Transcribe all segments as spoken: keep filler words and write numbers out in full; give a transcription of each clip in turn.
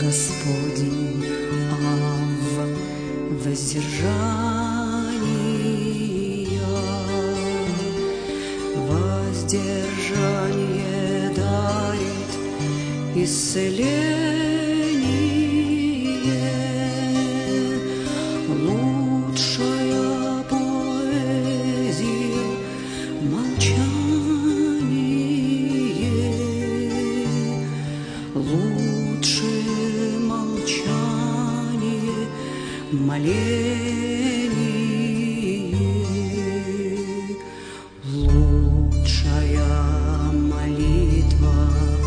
Господень, а в воздержании воздержание дарит исцеление. Лучшая поэзия молчание, лучшее молчание моление, лучшая молитва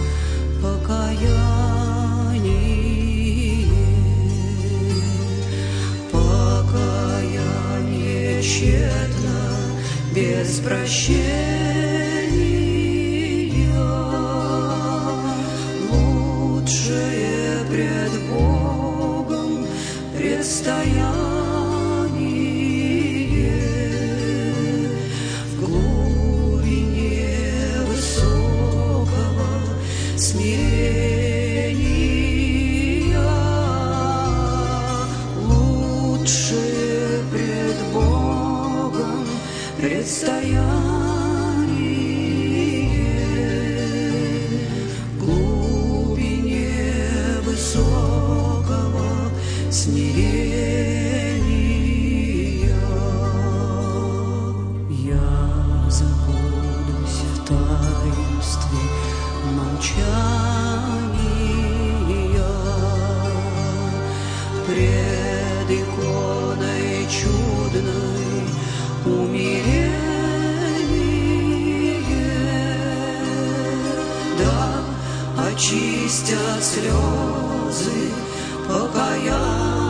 покаяние, покаяние тщетно без прощения, лучшее пред Богом предстояние, в глубине высокого смирения, лучшее пред Богом предстояние, в глубине высокого смирения. Я забудусь в таинстве молчания пред иконой чудной умиление, да очистят слезы покаяния.